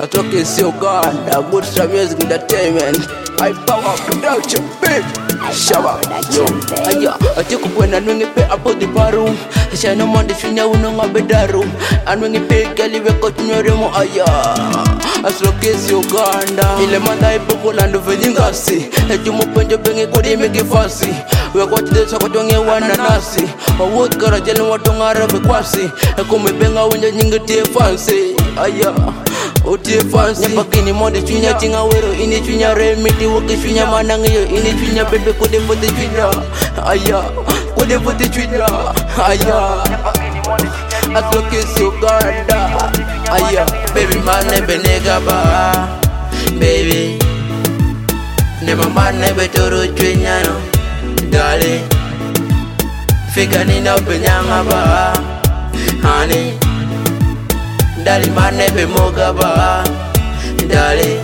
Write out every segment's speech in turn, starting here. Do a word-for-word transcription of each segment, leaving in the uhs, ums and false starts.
talking so God, a good some music entertainment. I power production, babe. Shabba, yo, aya, atiku kwena nwengi pe apo di baru. Shana mandi finya uno ngabedaru. Anwengi pe gali weko tunyore mo aya. Aslokesi Uganda, ile manda ipuku landu vijingasi. Ejumu penjo bengi kudi miki fasi. Weko chidesa kwa tonge wana nasi. Mawut kara jeli watu ngarabe kwasi. Ekume benga unja nyingi tie fancy. Aya, utie fancy. Nyapakini mondi chunya tinga wero. Ini chunya remiti waki chunya manangiyo. Ini chunya bebe kude futi chunya. Aya, kude futi chunya. Aya, Aslokesi Uganda. Aya, baby man nebe nega ba. Baby Nema man nebe toro chunyano. Darling Fika nina upenyanga ba. Honey Darling man nebe moga ba. Darling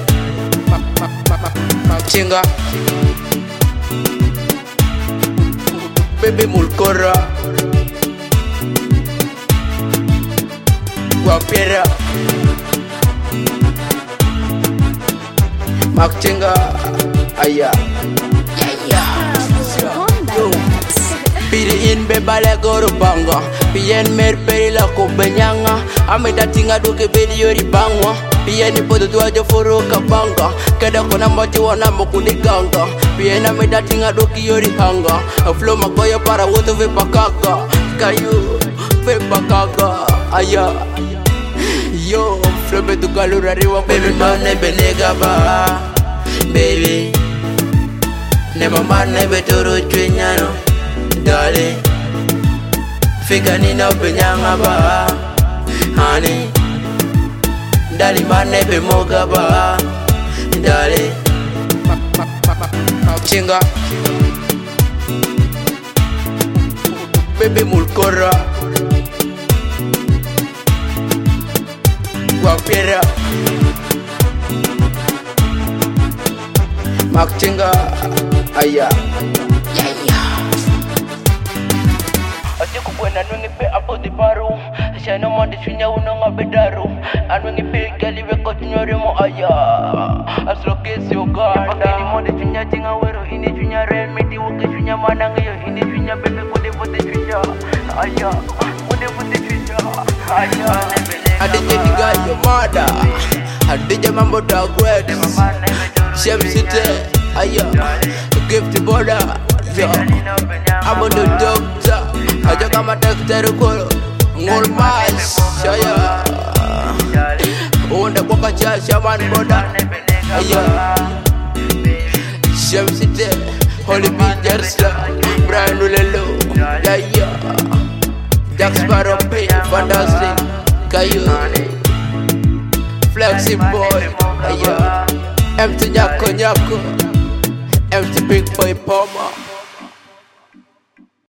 Chinga Baby mulkora Guapiera Makchinga Aya Piri in bebale goro banga. Pien mer peri la kubenyanga. Amida tinga duke bedi yori bangwa. Pien ipodo tuajo foro kabanga. Keda kona mati wana mokuniganga. Pien amida tinga duke yori hanga. Flow magoya para woto vepakaka. Kayu vepakaka. Aya Yo, flow betu kalura riwa. Baby man nebe nega ba. Baby Nema man nebe toro chunyano. Darling Fika nina upenyanga ba. Honey Darling man nebe moga ba. Darling Chinga Baby mulkora Guapiera Makchinga Aya Atiku kwena nwengi pe apo di baru. Shana mandi chunya uno ngabedaru. Anwengi pe gali weko tunyore mo aya. Aslokesi Uganda. Pakini mandi chunya tinga wero. Ini chunya remiti wuki chunya manangiyo. Ini chunya bebe kude pute chunya. Aya, kude pute chunya. Aya Adije niga yo mada. Adije mambo da great. Shem city. Aya Gift border. Yo I'm on the doctor. I just got my doctor kolo. Ngol mas Shaya Onda boka cha shaman boda. Aya Shem city. Holy Beaters Brian Ulelo. Aya Jack Sparrow P Fantastic Kayu Flexi boy. Aya Empty nyako nyako. Empty big boy Poma.